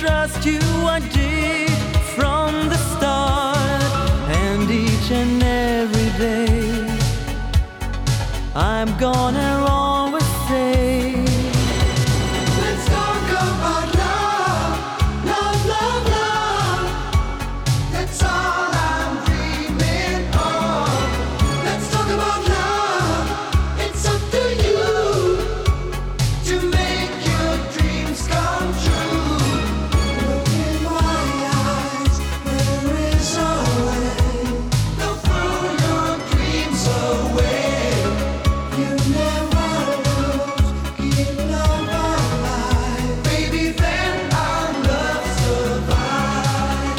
trust you, I did from the start. And each and every day I'm gonna always say, let's talk about love, love, love, love. That's all I'm dreaming of. Let's talk about love. It's up to you to make your dreams come true. Look in my eyes, there is a way. They'll throw your dreams away. You never lose, keep love alive. Baby, then our love survive.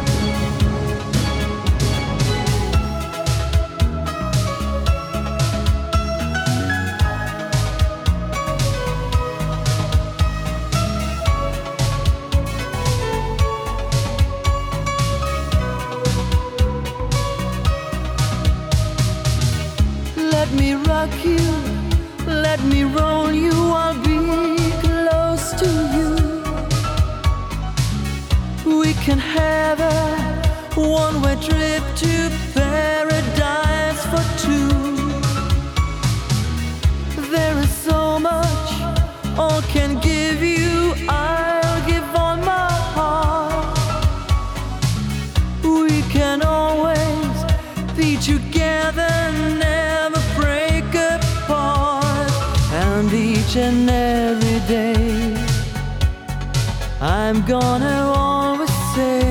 let me rock you, let me roll you, I'll be close to you. We can have a one-way trip to paradise for two. There is so much all can give you, I'll give all my heart. We can always be together, never break apart. And each and every day I'm gonna always say,